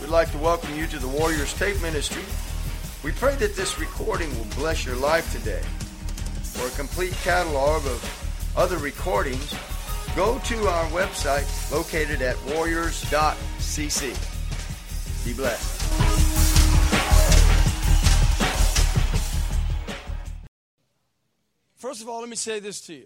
We'd like to welcome you to the Warriors Tape Ministry. We pray that this recording will bless your life today. For a complete catalog of other recordings, go to our website located at warriors.cc. Be blessed. First of all, let me say this to you.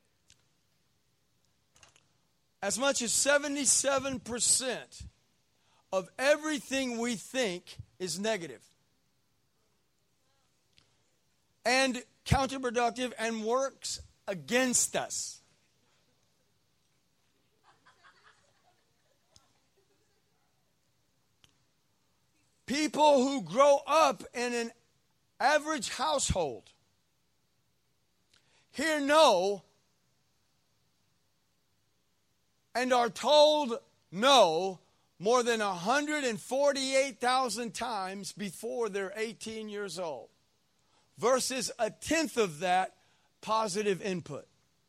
As much as 77% of everything we think is negative and counterproductive and works against us. People who grow up in an average household hear no and are told no more than 148,000 times before they're 18 years old, versus a tenth of that positive input.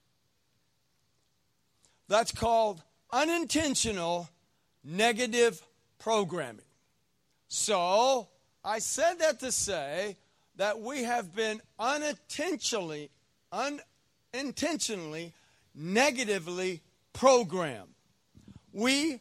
That's called unintentional negative programming. So, I said that to say that we have been unintentionally negatively programmed. We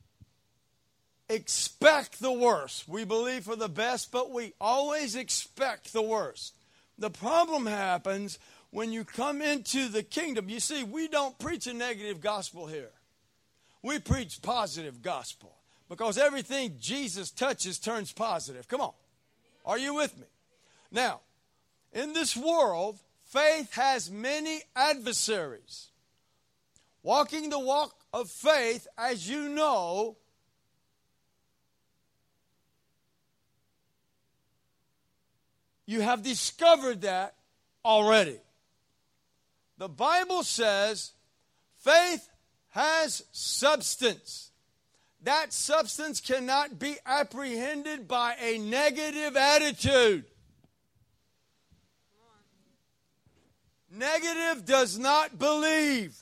expect the worst. We believe for the best, but we always expect the worst. The problem happens when you come into the kingdom. You see, we don't preach a negative gospel here. We preach positive gospel because everything Jesus touches turns positive. Come on. Are you with me? Now, in this world, faith has many adversaries. Walking the walk of faith, as you know, you have discovered that already. The Bible says faith has substance. That substance cannot be apprehended by a negative attitude. Negative does not believe.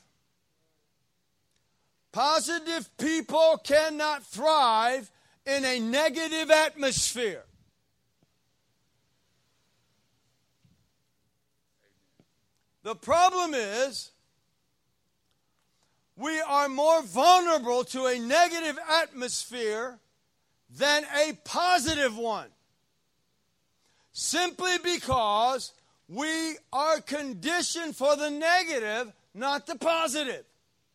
Positive people cannot thrive in a negative atmosphere. The problem is, we are more vulnerable to a negative atmosphere than a positive one. Simply because we are conditioned for the negative, not the positive.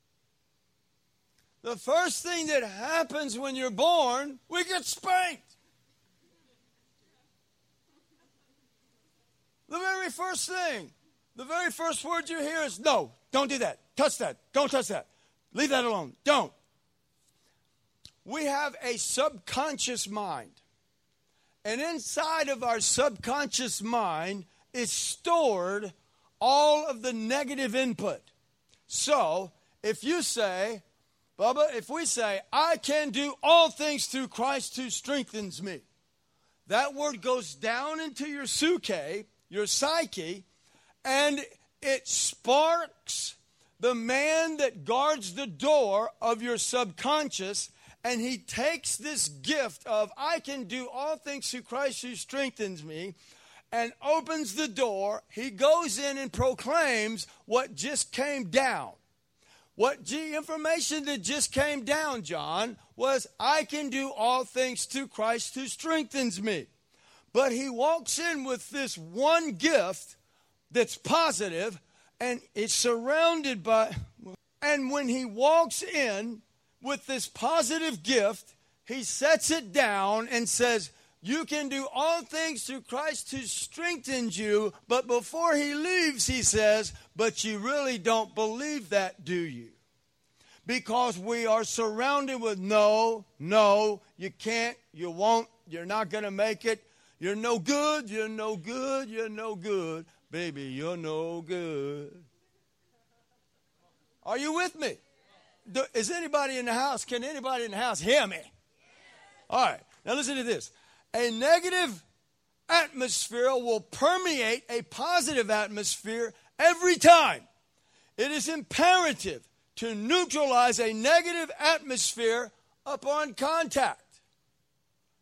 The first thing that happens when you're born, we get spanked. The very first thing. The very first word you hear is, no, don't do that. Touch that. Don't touch that. Leave that alone. Don't. We have a subconscious mind. And inside of our subconscious mind is stored all of the negative input. So, if you say, Bubba, if we say, I can do all things through Christ who strengthens me, that word goes down into your psyche, and it sparks the man that guards the door of your subconscious, and he takes this gift of, I can do all things through Christ who strengthens me, and opens the door. He goes in and proclaims what just came down. Information that just came down, John, was I can do all things through Christ who strengthens me. But he walks in with this one gift that's positive, and it's surrounded by, and when he walks in with this positive gift, he sets it down and says, you can do all things through Christ who strengthens you, but before he leaves, he says, but you really don't believe that, do you? Because we are surrounded with no, you can't, you won't, you're not going to make it, you're no good, you're no good, you're no good. Baby, you're no good. Are you with me? Is anybody in the house? Can anybody in the house hear me? All right. Now listen to this. A negative atmosphere will permeate a positive atmosphere every time. It is imperative to neutralize a negative atmosphere upon contact.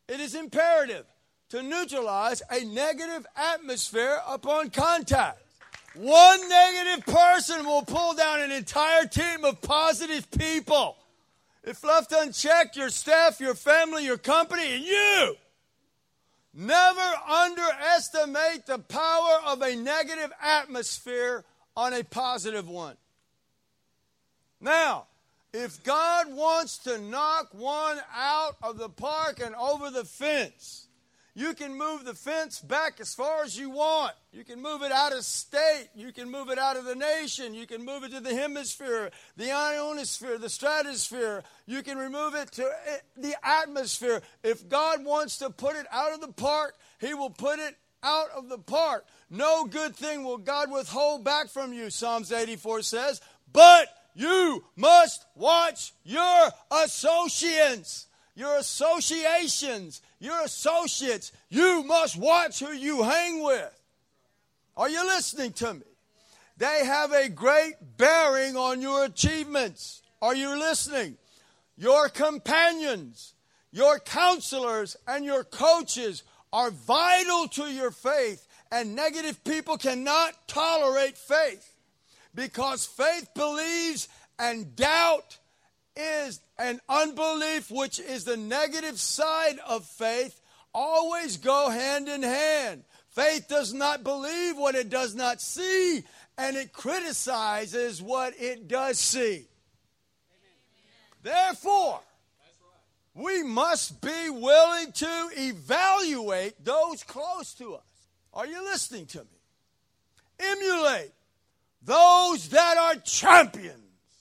it is imperative to neutralize a negative atmosphere upon contact. One negative person will pull down an entire team of positive people. If left unchecked, your staff, your family, your company, and you. Never underestimate the power of a negative atmosphere on a positive one. Now, if God wants to knock one out of the park and over the fence, you can move the fence back as far as you want. You can move it out of state. You can move it out of the nation. You can move it to the hemisphere, the ionosphere, the stratosphere. You can remove it to the atmosphere. If God wants to put it out of the park, He will put it out of the park. No good thing will God withhold back from you, Psalms 84 says. But you must watch your associates, your associations, your associates. You must watch who you hang with. Are you listening to me? They have a great bearing on your achievements. Are you listening? Your companions, your counselors, and your coaches are vital to your faith, and negative people cannot tolerate faith, because faith believes and doubt is an unbelief, which is the negative side of faith, always go hand in hand. Faith does not believe what it does not see, and it criticizes what it does see. Therefore, we must be willing to evaluate those close to us. Are you listening to me? Emulate those that are champions.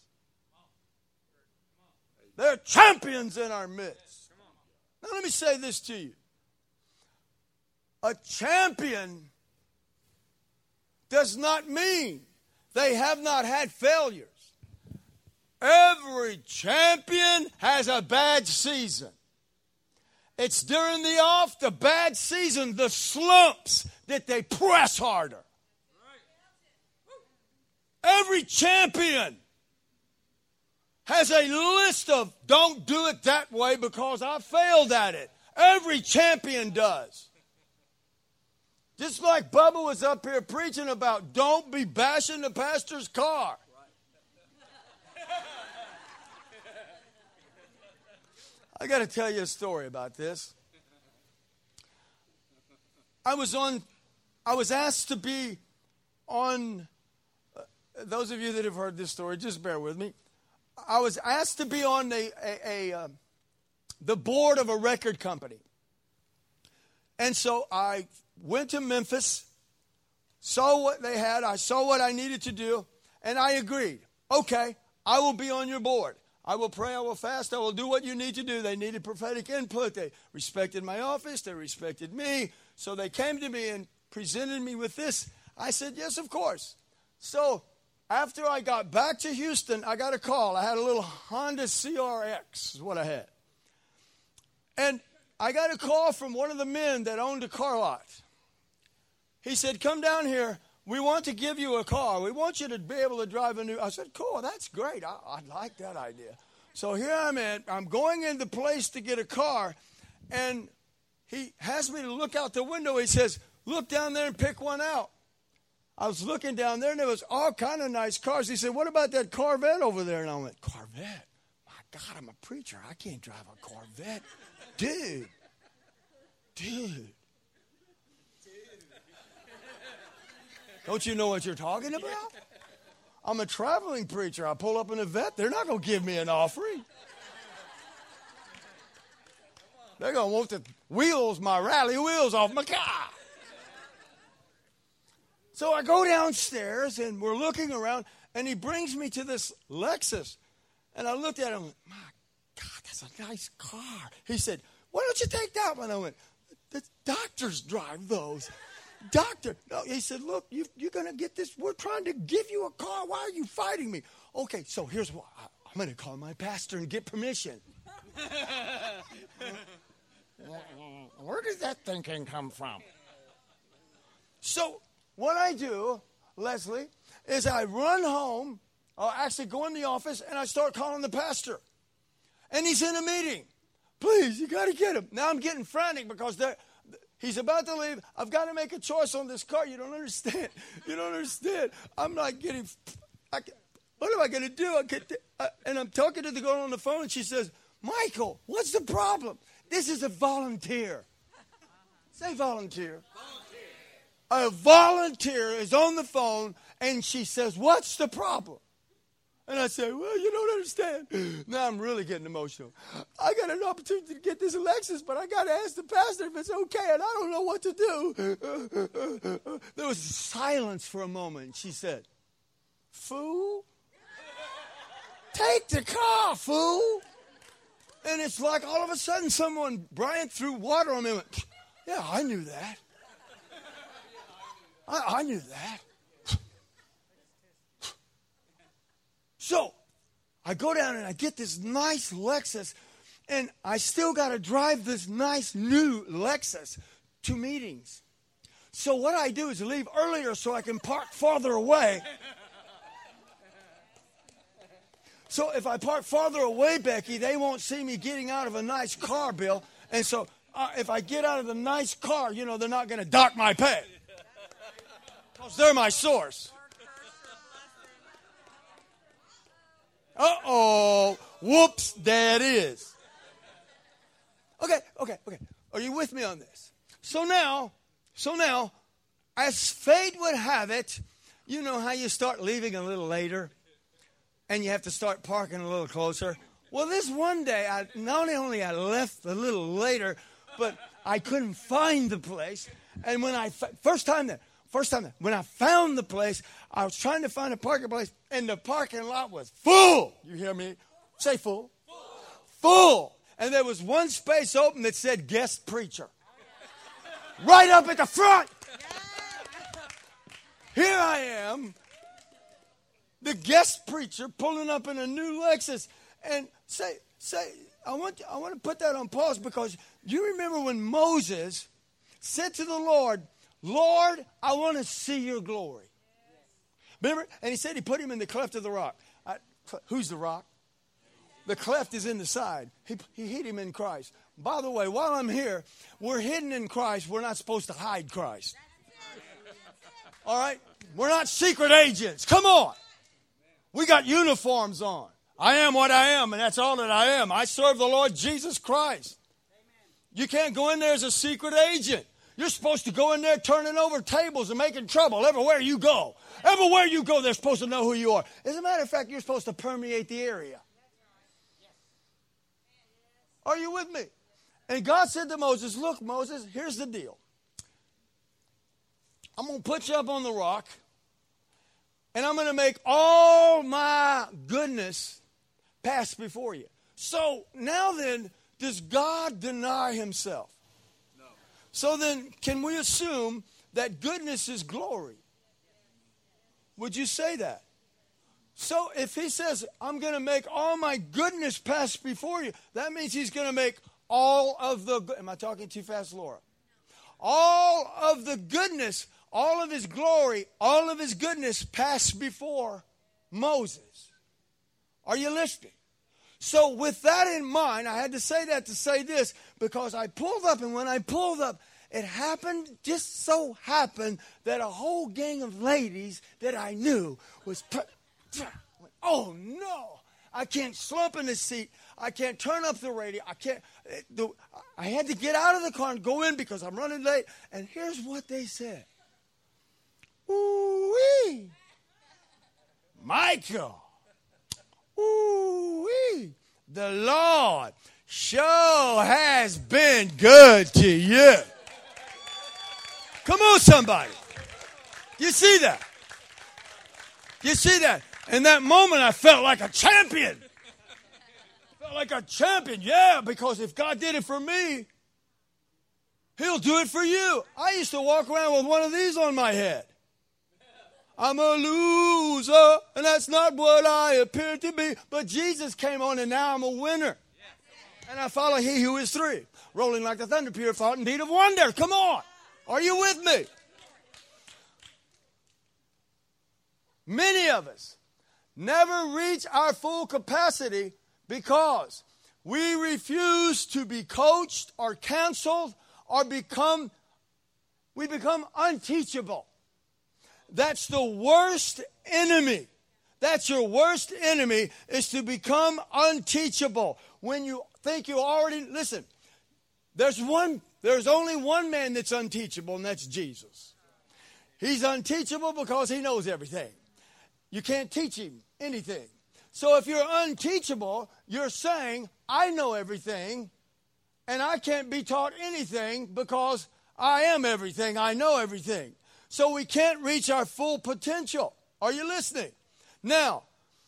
They're champions in our midst. Now let me say this to you. A champion does not mean they have not had failures. Every champion has a bad season. It's during the bad season, the slumps, that they press harder. Every champion has a list of, don't do it that way because I failed at it. Every champion does. Just like Bubba was up here preaching about, don't be bashing the pastor's car. I got to tell you a story about this. I was asked to be on, those of you that have heard this story, just bear with me. I was asked to be on the board of a record company. And so I went to Memphis, saw what they had, I saw what I needed to do, and I agreed. Okay, I will be on your board. I will pray, I will fast, I will do what you need to do. They needed prophetic input. They respected my office, they respected me. So they came to me and presented me with this. I said, yes, of course. So after I got back to Houston, I got a call. I had a little Honda CRX is what I had. And I got a call from one of the men that owned a car lot. He said, come down here. We want to give you a car. We want you to be able to drive a new. I said, cool, that's great. I like that idea. So here I'm going in the place to get a car, and he has me to look out the window. He says, look down there and pick one out. I was looking down there, and there was all kind of nice cars. He said, what about that Corvette over there? And I went, Corvette? My God, I'm a preacher. I can't drive a Corvette. Dude. Don't you know what you're talking about? I'm a traveling preacher. I pull up in a vet. They're not going to give me an offering. They're going to want the wheels, my rally wheels off my car. So I go downstairs, and we're looking around, and he brings me to this Lexus. And I looked at him and went, my God, that's a nice car. He said, why don't you take that one? I went, the doctors drive those. Doctor, no, he said, look, you're going to get this. We're trying to give you a car. Why are you fighting me? Okay, so here's what. I'm going to call my pastor and get permission. Where did that thinking come from? So what I do, Leslie, is I run home, or actually go in the office, and I start calling the pastor. And he's in a meeting. Please, you got to get him. Now I'm getting frantic because he's about to leave. I've got to make a choice on this car. You don't understand. You don't understand. I'm not getting, what am I going to do? And I'm talking to the girl on the phone, and she says, Michael, what's the problem? This is a volunteer. Say volunteer. A volunteer is on the phone, and she says, what's the problem? And I say, well, you don't understand. Now I'm really getting emotional. I got an opportunity to get this Lexus, but I got to ask the pastor if it's okay, and I don't know what to do. There was silence for a moment. She said, fool, take the car, fool. And it's like all of a sudden Brian threw water on me and went, yeah, I knew that. I knew that. So I go down and I get this nice Lexus, and I still got to drive this nice new Lexus to meetings. So what I do is leave earlier so I can park farther away. So if I park farther away, Becky, they won't see me getting out of a nice car, Bill. And so if I get out of the nice car, they're not going to dock my pay. Because they're my source. Uh-oh. Whoops, there it is. Okay. Are you with me on this? So now, as fate would have it, you know how you start leaving a little later and you have to start parking a little closer? Well, this one day, not only I left a little later, but I couldn't find the place. And when first time when I found the place, I was trying to find a parking place, and the parking lot was full. You hear me? Say full. Full. And there was one space open that said guest preacher. Right up at the front. Here I am, the guest preacher, pulling up in a new Lexus. And say, I want to put that on pause, because you remember when Moses said to the Lord, Lord, I want to see your glory. Remember? And he said he put him in the cleft of the rock. Who's the rock? The cleft is in the side. He hid him in Christ. By the way, while I'm here, we're hidden in Christ. We're not supposed to hide Christ. All right? We're not secret agents. Come on. We got uniforms on. I am what I am, and that's all that I am. I serve the Lord Jesus Christ. You can't go in there as a secret agent. You're supposed to go in there turning over tables and making trouble everywhere you go. Everywhere you go, they're supposed to know who you are. As a matter of fact, you're supposed to permeate the area. Are you with me? And God said to Moses, look, Moses, here's the deal. I'm going to put you up on the rock, and I'm going to make all my goodness pass before you. So now then, does God deny himself? So then, can we assume that goodness is glory? Would you say that? So if he says, I'm going to make all my goodness pass before you, that means he's going to make all of the, am I talking too fast, Laura? All of the goodness, all of his glory, all of his goodness pass before Moses. Are you listening? So with that in mind, I had to say that to say this, because I pulled up, and when I pulled up, it just so happened that a whole gang of ladies that I knew was, oh no, I can't slump in the seat. I can't turn up the radio. I had to get out of the car and go in because I'm running late. And here's what they said. Ooh-wee, Michael. Ooh-wee, the Lord sure has been good to you. Come on, somebody. You see that? You see that? In that moment, I felt like a champion. Yeah, because if God did it for me, he'll do it for you. I used to walk around with one of these on my head. I'm a loser, and that's not what I appear to be. But Jesus came on, and now I'm a winner. And I follow he who is three, rolling like the thunder, pure thought and deed of wonder. Come on. Are you with me? Many of us never reach our full capacity because we refuse to be coached or counseled or we become unteachable. That's the worst enemy. That's your worst enemy, is to become unteachable. When you think you already, listen, there's only one man that's unteachable, and that's Jesus. He's unteachable because he knows everything. You can't teach him anything. So if you're unteachable, you're saying, I know everything, and I can't be taught anything because I am everything. I know everything. So we can't reach our full potential. Are you listening? Now,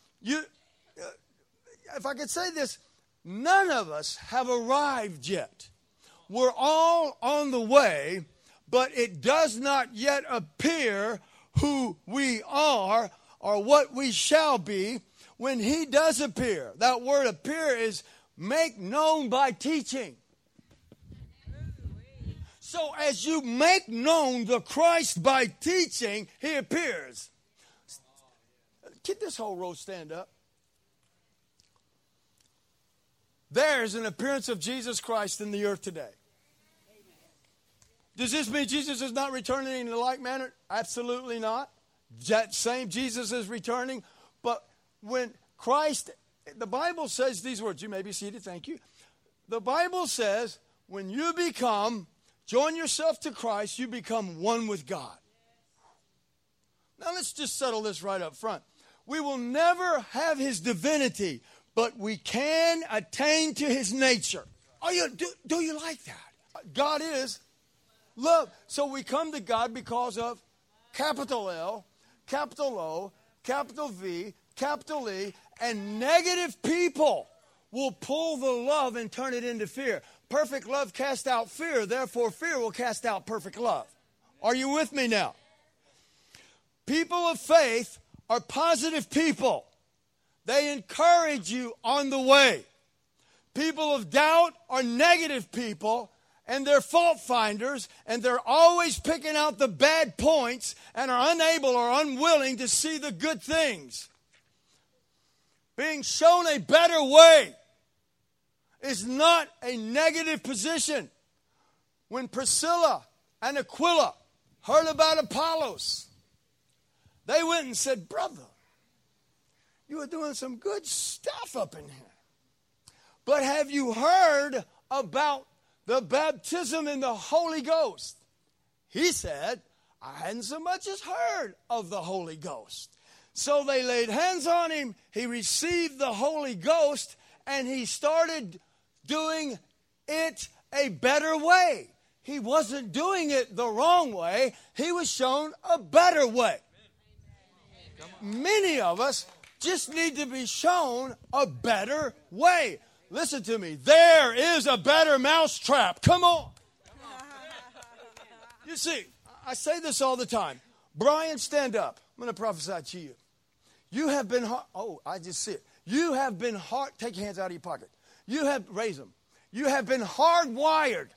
if I could say this, none of us have arrived yet. We're all on the way, but it does not yet appear who we are or what we shall be when he does appear. That word appear is make known by teaching. So as you make known the Christ by teaching, he appears. Get this whole row stand up. There's an appearance of Jesus Christ in the earth today. Does this mean Jesus is not returning in the like manner? Absolutely not. That same Jesus is returning. But when Christ, the Bible says these words. You may be seated. Thank you. The Bible says when you join yourself to Christ, you become one with God. Now let's just settle this right up front. We will never have his divinity, but we can attain to his nature. Do you like that? God is love. So we come to God because of capital L, capital O, capital V, capital E, and negative people will pull the love and turn it into fear. Perfect love casts out fear, therefore fear will cast out perfect love. Are you with me now? People of faith are positive people. They encourage you on the way. People of doubt are negative people, and they're fault finders, and they're always picking out the bad points and are unable or unwilling to see the good things. Being shown a better way is not a negative position. When Priscilla and Aquila heard about Apollos, they went and said, brother, you are doing some good stuff up in here. But have you heard about the baptism in the Holy Ghost? He said, I hadn't so much as heard of the Holy Ghost. So they laid hands on him. He received the Holy Ghost, and he started doing it a better way. He wasn't doing it the wrong way. He was shown a better way. Many of us just need to be shown a better way. Listen to me. There is a better mousetrap. Come on. You see, I say this all the time. Brian, stand up. I'm going to prophesy to you. You have been, I just see it. You have been take your hands out of your pocket. Raise them. You have been hardwired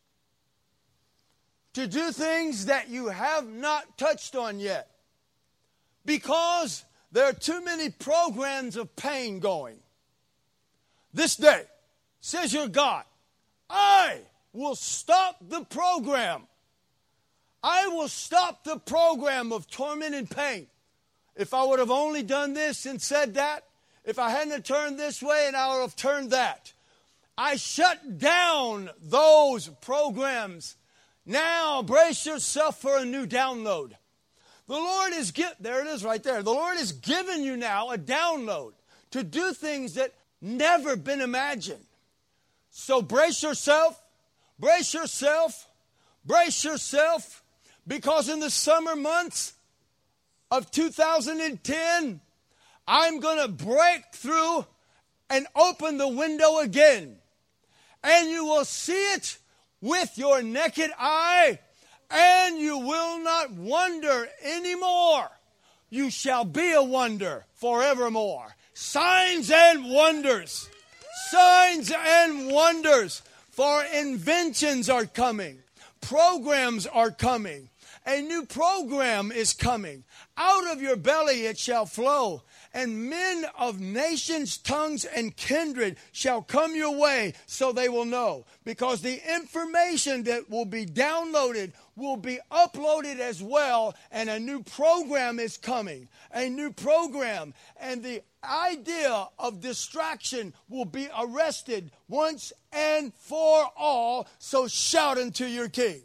to do things that you have not touched on yet. Because there are too many programs of pain going. This day, says your God, I will stop the program. I will stop the program of torment and pain. If I would have only done this and said that, if I hadn't have turned this way and I would have turned that. I shut down those programs. Now brace yourself for a new download. The Lord is there it is right there. The Lord has given you now a download to do things that never been imagined. So brace yourself, brace yourself, brace yourself, because in the summer months of 2010, I'm going to break through and open the window again. And you will see it with your naked eye, and you will not wonder anymore. You shall be a wonder forevermore. Signs and wonders. Signs and wonders. For inventions are coming. Programs are coming. A new program is coming. Out of your belly it shall flow. And men of nations, tongues, and kindred shall come your way, so they will know. Because the information that will be downloaded will be uploaded as well, and a new program is coming. A new program. And the idea of distraction will be arrested once and for all. So shout unto your King.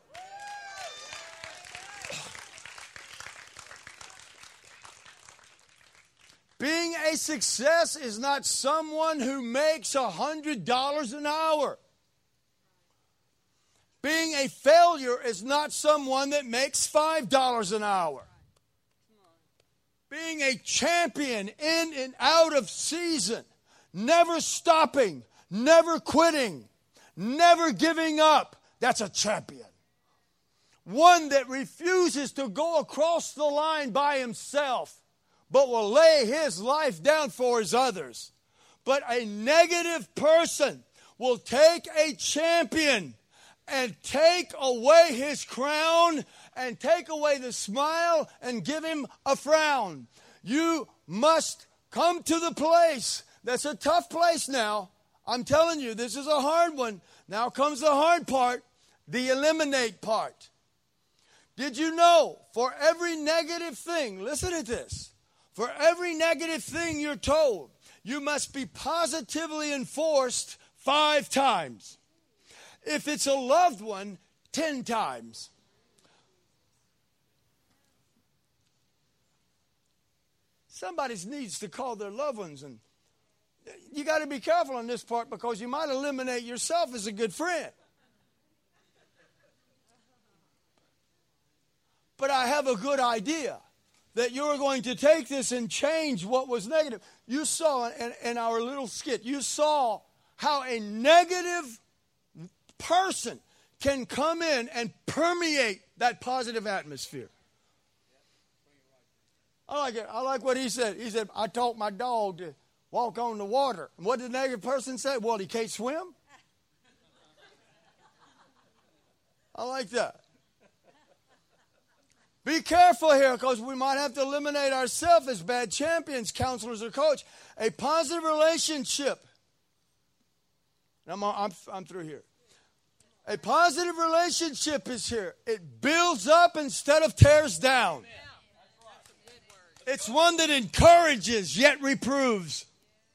Being a success is not someone who makes $100 an hour. Being a failure is not someone that makes $5 an hour. Being a champion in and out of season, never stopping, never quitting, never giving up, that's a champion. One that refuses to go across the line by himself, but will lay his life down for his others. But a negative person will take a champion and take away his crown and take away the smile and give him a frown. You must come to the place. That's a tough place now. I'm telling you, this is a hard one. Now comes the hard part, the eliminate part. Did you know for every negative thing, listen to this, for every negative thing you're told, you must be positively enforced 5 times. If it's a loved one, 10 times. Somebody needs to call their loved ones, and you got to be careful on this part because you might eliminate yourself as a good friend. But I have a good idea that you're going to take this and change what was negative. You saw in our little skit, you saw how a negative person can come in and permeate that positive atmosphere. I like it. I like what he said. He said, I taught my dog to walk on the water. And what did the negative person say? Well, he can't swim. I like that. Be careful here because we might have to eliminate ourselves as bad champions, counselors, or coach. A positive relationship. I'm through here. A positive relationship is here. It builds up instead of tears down. It's one that encourages yet reproves.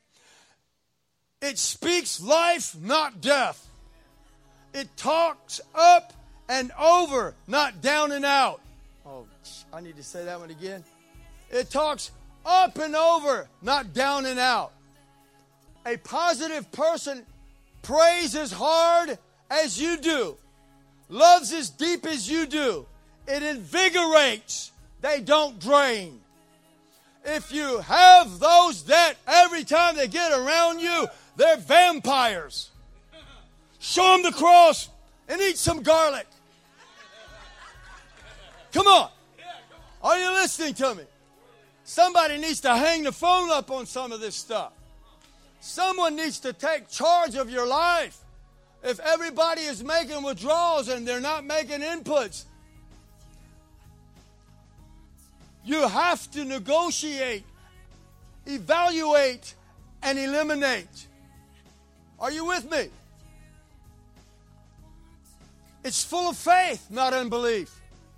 It speaks life, not death. It talks up and over, not down and out. Oh, I need to say that one again. It talks up and over, not down and out. A positive person prays as hard as you do, loves as deep as you do. It invigorates. They don't drain. If you have those that every time they get around you, they're vampires. Show them the cross and eat some garlic. Come on. Are you listening to me? Somebody needs to hang the phone up on some of this stuff. Someone needs to take charge of your life. If everybody is making withdrawals and they're not making inputs, you have to negotiate, evaluate, and eliminate. Are you with me? It's full of faith, not unbelief.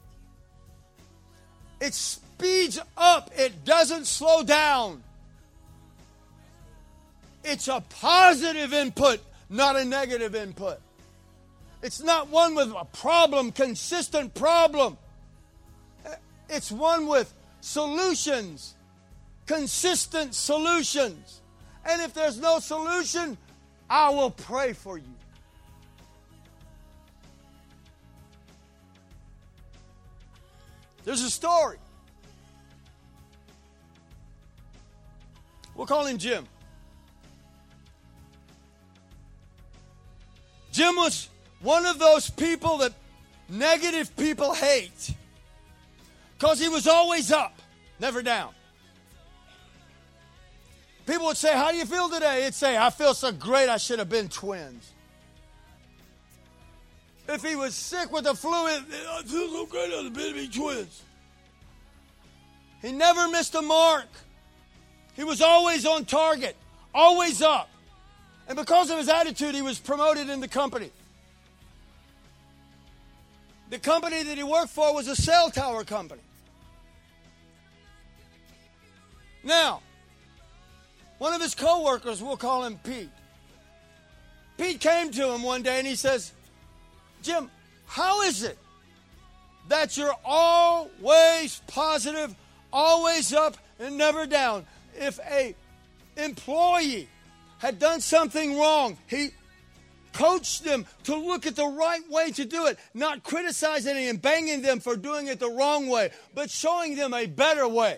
It speeds up. It doesn't slow down. It's a positive input, not a negative input. It's not one with a problem, consistent problem. It's one with solutions, consistent solutions. And if there's no solution, I will pray for you. There's a story. We'll call him Jim. Jim was one of those people that negative people hate because he was always up, never down. People would say, how do you feel today? He'd say, I feel so great I should have been twins. If he was sick with the flu, I feel so great on the Baby Twins. He never missed a mark. He was always on target, always up. And because of his attitude, he was promoted in the company. The company that he worked for was a cell tower company. Now, one of his co-workers, we'll call him Pete. Pete came to him one day and he says, Jim, how is it that you're always positive, always up, and never down? If a employee had done something wrong, he coached them to look at the right way to do it, not criticizing and banging them for doing it the wrong way, but showing them a better way.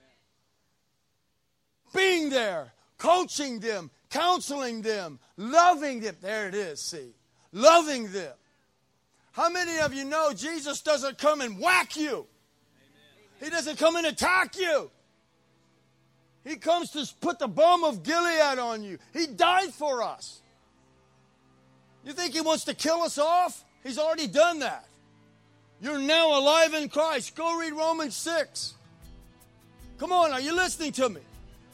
Being there, coaching them, counseling them, loving them. There it is, see. Loving them. How many of you know Jesus doesn't come and whack you? He doesn't come and attack you. He comes to put the balm of Gilead on you. He died for us. You think he wants to kill us off? He's already done that. You're now alive in Christ. Go read Romans 6. Come on, are you listening to me?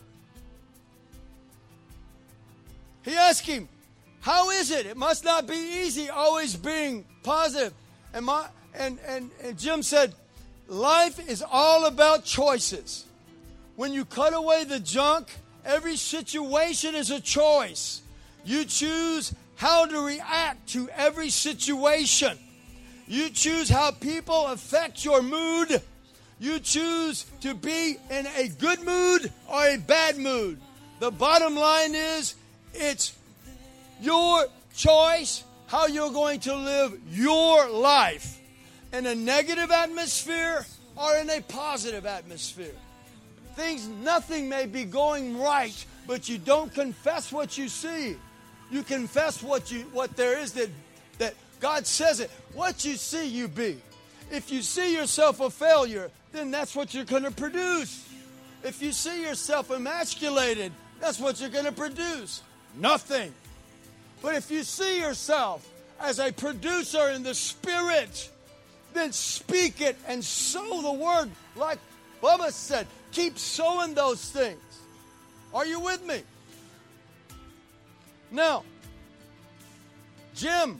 He asked him, how is it? It must not be easy always being positive. And Jim said, life is all about choices. When you cut away the junk, every situation is a choice. You choose how to react to every situation. You choose how people affect your mood. You choose to be in a good mood or a bad mood. The bottom line is, it's your choice how you're going to live your life. In a negative atmosphere or in a positive atmosphere. Nothing may be going right, but you don't confess what you see. You confess what there is that God says it. What you see, you be. If you see yourself a failure, then that's what you're going to produce. If you see yourself emasculated, that's what you're going to produce. Nothing. But if you see yourself as a producer in the Spirit, then speak it and sow the word. Like Bubba said, keep sowing those things. Are you with me? Now, Jim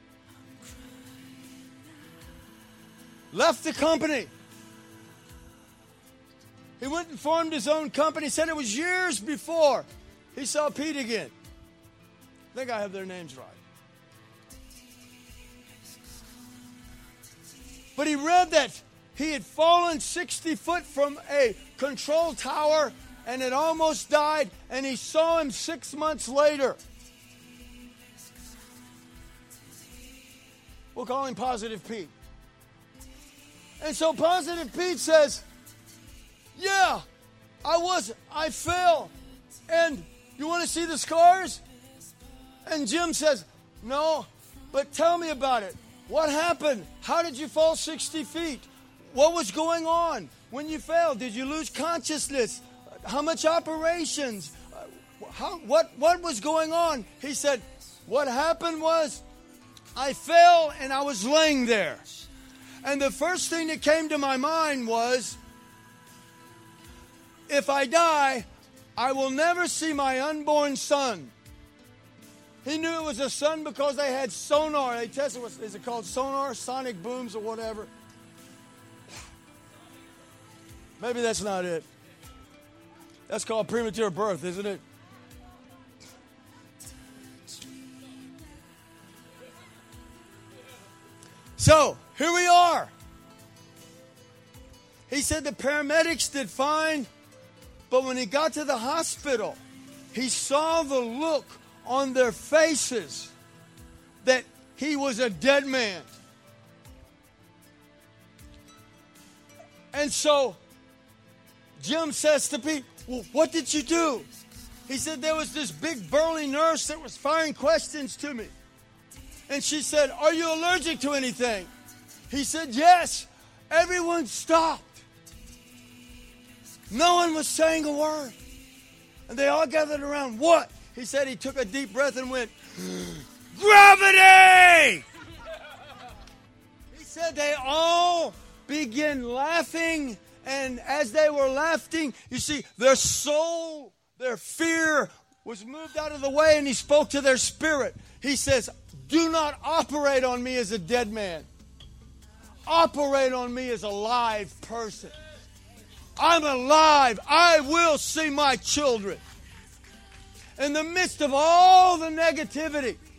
left the company. He went and formed his own company. Said it was years before he saw Pete again. I think I have their names right. But he read that he had fallen 60 foot from a control tower and had almost died, and he saw him 6 months later. We'll call him Positive Pete. And so Positive Pete says, yeah, I fell. And you want to see the scars? And Jim says, no, but tell me about it. What happened? How did you fall 60 feet? What was going on when you fell? Did you lose consciousness? How much operations? What was going on? He said, what happened was I fell and I was laying there. And the first thing that came to my mind was, if I die, I will never see my unborn son. He knew it was a son because they had sonar. They tested, is it called sonar? Sonic booms or whatever. Maybe that's not it. That's called premature birth, isn't it? So, here we are. He said the paramedics did fine, but when he got to the hospital, he saw the look on their faces that he was a dead man. And so Jim says to Pete, well, what did you do? He said there was this big burly nurse that was firing questions to me. And she said, are you allergic to anything? He said, yes. Everyone stopped. No one was saying a word. And they all gathered around. What? He said he took a deep breath and went, gravity! said they all began laughing. And as they were laughing, you see, their soul, their fear was moved out of the way, and he spoke to their spirit. He says, do not operate on me as a dead man. Operate on me as a live person. I'm alive. I will see my children. In the midst of all the negativity,